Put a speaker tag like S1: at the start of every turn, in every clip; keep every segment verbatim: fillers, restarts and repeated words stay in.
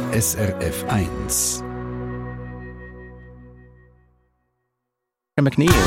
S1: S R F eins.
S2: McNeil.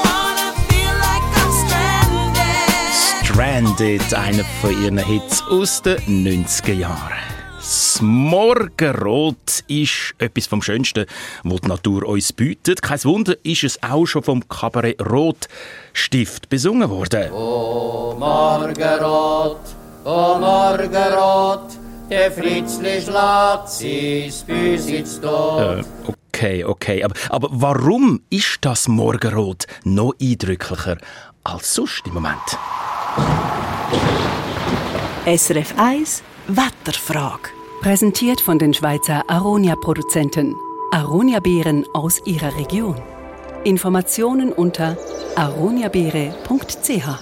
S2: Stranded, einer von ihren Hits aus den neunziger Jahren. Das Morgenrot ist etwas vom Schönsten, was die Natur uns bietet. Kein Wunder, ist es auch schon vom Kabarett Rotstift besungen worden.
S3: O Morgenrot, o Morgenrot, der Fritzli schlägt sich bis ins Tod.
S2: Äh, okay, okay. Aber, aber warum ist das Morgenrot noch eindrücklicher als sonst im Moment?
S4: S R F eins Wetterfrage. Präsentiert von den Schweizer Aronia-Produzenten. Aronia-Beeren aus ihrer Region. Informationen unter aroniabeere punkt c h.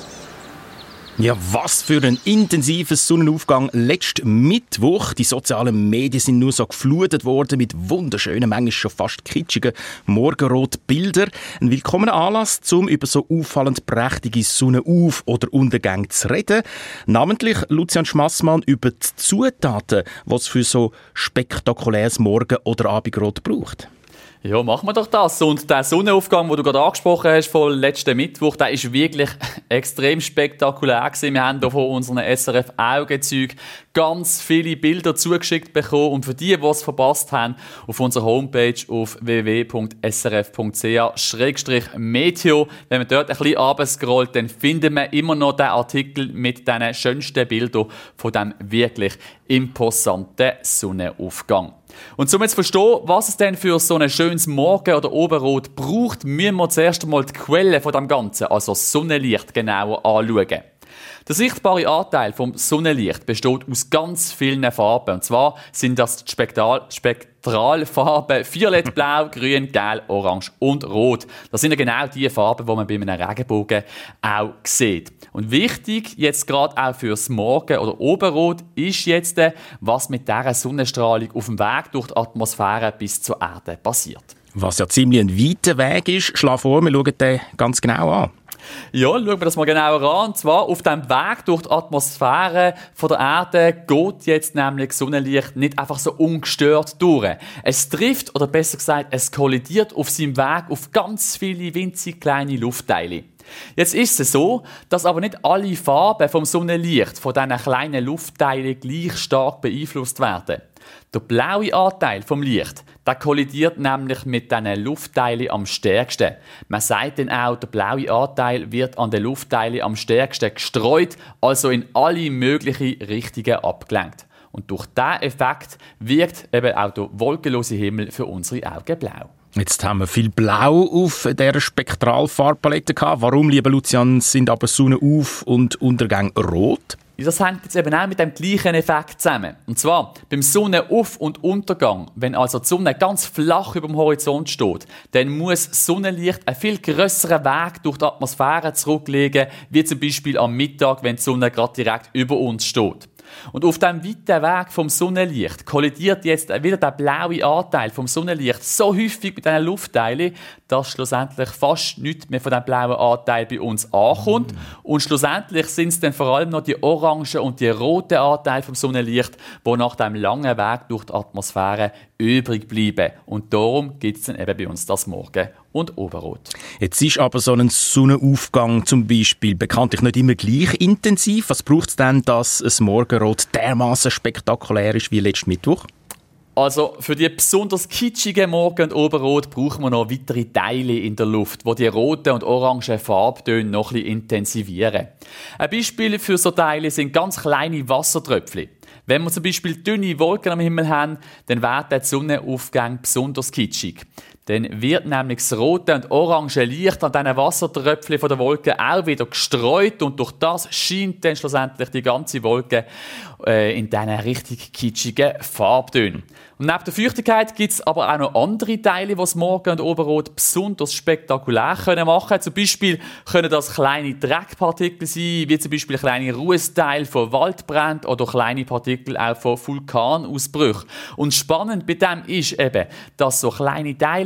S2: Ja, was für ein intensiver Sonnenaufgang letzten Mittwoch. Die sozialen Medien sind nur so geflutet worden mit wunderschönen, manchmal schon fast kitschigen Morgenrotbildern. Ein willkommener Anlass, um über so auffallend prächtige Sonnenauf- oder Untergänge zu reden. Namentlich Lucian Schmassmann über die Zutaten, die es für so spektakuläres Morgen- oder Abendrot braucht.
S5: Ja, machen wir doch das. Und der Sonnenaufgang, den du gerade angesprochen hast, von letzten Mittwoch, der ist wirklich extrem spektakulär gewesen. Wir haben hier von unseren S R F-Augenzeugen ganz viele Bilder zugeschickt bekommen. Und für die, die es verpasst haben, auf unserer Homepage auf w w w punkt s r f punkt c h slash meteo. Wenn man dort ein bisschen runterscrollt, dann finden wir immer noch den Artikel mit den schönsten Bildern von diesem wirklich imposanten Sonnenaufgang. Und um jetzt zu verstehen, was es denn für so ein schönes Morgen- oder Oberrot braucht, müssen wir zuerst einmal die Quelle von dem Ganzen, also das Sonnenlicht, genauer anschauen. Der sichtbare Anteil vom Sonnenlicht besteht aus ganz vielen Farben. Und zwar sind das die Spektral- Spektralfarben Violett, Blau, Grün, Gelb, Orange und Rot. Das sind ja genau die Farben, die man bei einem Regenbogen auch sieht. Und wichtig, jetzt gerade auch fürs Morgen- oder Oberrot, ist jetzt, was mit dieser Sonnenstrahlung auf dem Weg durch die Atmosphäre bis zur Erde passiert.
S2: Was ja ziemlich ein weiter Weg ist. Schlag vor, wir schauen den ganz genau an.
S5: Ja, schauen wir das mal genauer an. Und zwar auf dem Weg durch die Atmosphäre von der Erde geht jetzt nämlich Sonnenlicht nicht einfach so ungestört durch. Es trifft, oder besser gesagt, es kollidiert auf seinem Weg auf ganz viele winzig kleine Luftteile. Jetzt ist es so, dass aber nicht alle Farben vom Sonnenlicht von diesen kleinen Luftteilen gleich stark beeinflusst werden. Der blaue Anteil vom Licht, der kollidiert nämlich mit diesen Luftteilen am stärksten. Man sagt dann auch, der blaue Anteil wird an den Luftteilen am stärksten gestreut, also in alle möglichen Richtungen abgelenkt. Und durch diesen Effekt wirkt eben auch der wolkenlose Himmel für unsere Augen blau.
S2: Jetzt haben wir viel Blau auf dieser Spektralfarbpalette gehabt. Warum, lieber Lucian, sind aber Sonnenauf- und Untergang rot?
S5: Das hängt jetzt eben auch mit dem gleichen Effekt zusammen. Und zwar beim Sonnenauf- und Untergang, wenn also die Sonne ganz flach über dem Horizont steht, dann muss Sonnenlicht einen viel grösseren Weg durch die Atmosphäre zurücklegen, wie zum Beispiel am Mittag, wenn die Sonne gerade direkt über uns steht. Und auf diesem weiten Weg vom Sonnenlicht kollidiert jetzt wieder der blaue Anteil vom Sonnenlicht so häufig mit diesen Luftteilen, dass schlussendlich fast nichts mehr von diesem blauen Anteil bei uns ankommt. Mm. Und schlussendlich sind es dann vor allem noch die orangen und die roten Anteile vom Sonnenlicht, die nach diesem langen Weg durch die Atmosphäre übrig bleiben. Und darum gibt es dann eben bei uns das Morgen- und Oberrot.
S2: Jetzt ist aber so ein Sonnenaufgang zum Beispiel bekanntlich nicht immer gleich intensiv. Was braucht es denn, dass ein Morgenrot dermaßen spektakulär ist wie letzten Mittwoch?
S5: Also für die besonders kitschigen Morgen- und Oberrot brauchen wir noch weitere Teile in der Luft, die die roten und orangen Farbtöne noch ein bisschen intensivieren. Ein Beispiel für so Teile sind ganz kleine Wassertröpfchen. Wenn wir zum Beispiel dünne Wolken am Himmel haben, dann werden die Sonnenaufgänge besonders kitschig. Dann wird nämlich das rote und orange Licht an diesen Wassertröpfchen von der Wolke auch wieder gestreut und durch das scheint dann schlussendlich die ganze Wolke äh, in diesen richtig kitschigen Farbtönen. Und neben der Feuchtigkeit gibt es aber auch noch andere Teile, die das Morgen- und Oberrot besonders spektakulär können machen können. Zum Beispiel können das kleine Dreckpartikel sein, wie zum Beispiel kleine Rußteile von Waldbränden oder kleine Partikel auch von Vulkanausbrüchen. Und spannend bei dem ist eben, dass so kleine Teile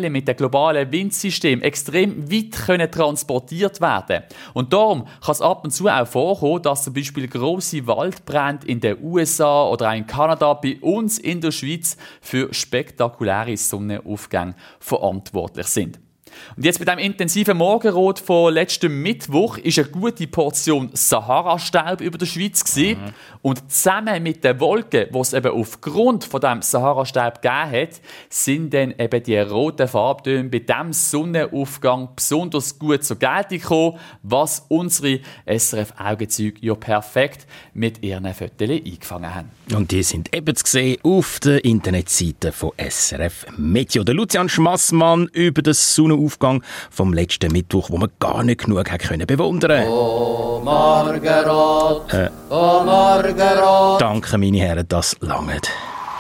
S5: Wellen mit dem globalen Windsystem extrem weit können transportiert werden. Und darum kann es ab und zu auch vorkommen, dass zum Beispiel grosse Waldbrände in den U S A oder auch in Kanada bei uns in der Schweiz für spektakuläre Sonnenaufgänge verantwortlich sind. Und jetzt mit dem intensiven Morgenrot von letztem Mittwoch ist eine gute Portion Sahara-Staub über der Schweiz gewesen. Mhm. Und zusammen mit den Wolken, die es eben aufgrund von dem Sahara-Staub gegeben hat, sind dann eben die roten Farbtöne bei diesem Sonnenaufgang besonders gut zur Geltung gekommen, was unsere S R F-Augenzeuge ja perfekt mit ihren Fotos eingefangen haben.
S2: Und die sind eben zu sehen auf der Internetseite von S R F Meteo. Der Lucian Schmassmann über den Sonnenaufgang vom letzten Mittwoch, wo man gar nicht genug hat können bewundern.
S3: Oh Morgenrot,
S2: äh,
S3: oh Morgenrot.
S2: Danke, meine Herren, das langt.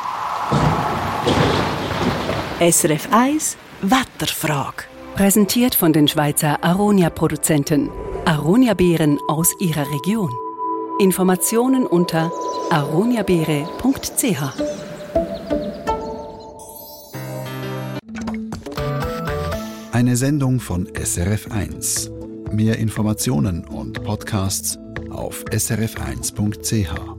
S4: S R F eins Wetterfrage. Präsentiert von den Schweizer Aronia-Produzenten. Aronia-Beeren aus ihrer Region. Informationen unter aroniabeere punkt c h.
S1: Eine Sendung von S R F eins. Mehr Informationen und Podcasts auf s r f eins punkt c h.